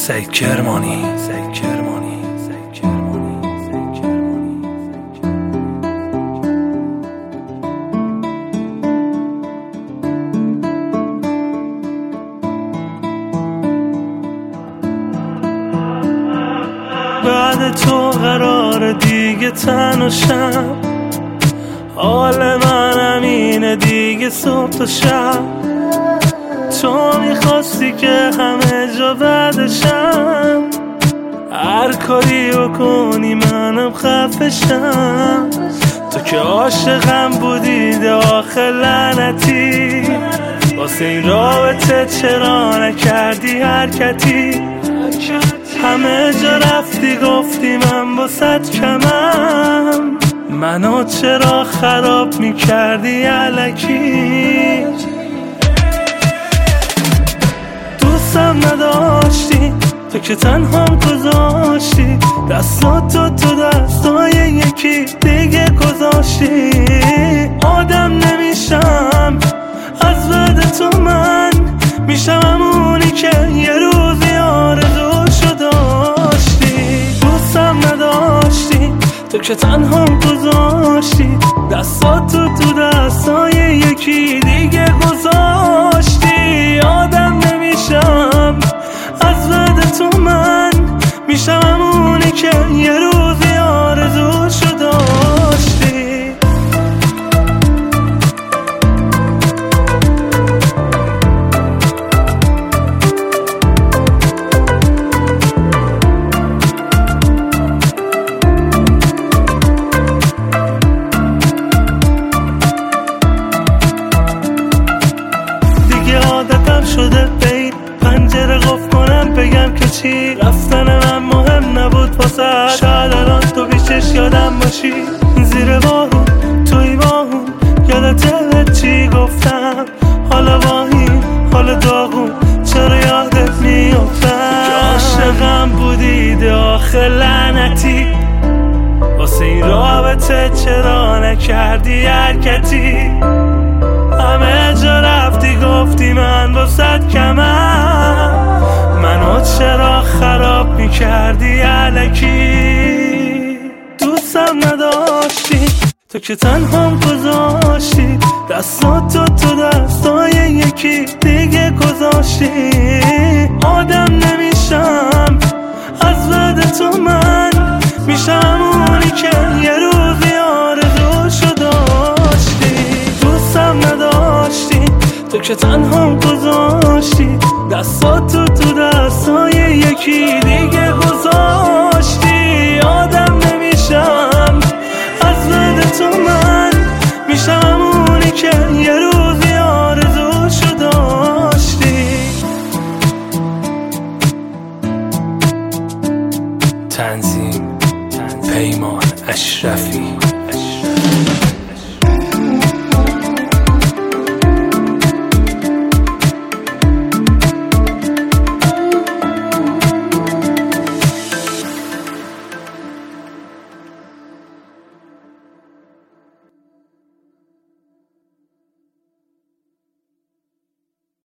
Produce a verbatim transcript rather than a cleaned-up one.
سعید کرمانی سعید کرمانی سعید کرمانی سعید کرمانی بعد تو قرار دیگه تنها شم، حال من همینه دیگه صبح تا شب. تو میخواستی که همه جا بعدشم، هر کاری بکنی منم خفشم. تو که عاشقم بودی ده آخه لعنتی، واسه این رابطه چرا نکردی حرکتی؟ همه جا رفتی گفتی من باست کمم، منو چرا خراب میکردی الکی؟ دوستم نداشتی تو که تنهام گذاشتی، دستاتو تو دستای یکی دیگه گذاشتی. آدم نمیشم از بعد تو، من میشم همونی که یه روزی آرزوشو داشتی. دوستم نداشتی تو که تنهام گذاشتی، دستاتو تو دستای یکی دیگه گذاشتی. آدم نمیشم از بعد تو، من میشم همونی که یه روزی آرزوشو داشتی. عادتم شده بین پنجره قفل کنم بگم که چی، رفتن من مهم نبود واسه. شاید الان تو پیشش یادم باشی، زیر بارون توی باهون یادته چی گفتم. حالا با این حال داغون چرا یادت میافتم؟ که عاشقم بودی ده آخه لعنتی، واسه این رابطه چرا نکردی حرکتی؟ همه جا رفتی گفتی من باست کمم، منو چرا خراب میکردی الکی؟ دوستم نداشتی تو که تنهام گذاشتی، دستاتو تو دستای یکی دیگه گذاشتی. آدم نمیشم از بعد تو، من میشم اونی که یه روزی آرزوشو داشتی. دوستم نداشتی تو که تنهام گذاشتی، دستاتو تو دستای یکی دیگه گذاشتی. آدم نمیشم از بعد تو، من میشم اونی که یه روزی آرزوشو داشتی. تنظیم پیمان اشرفی.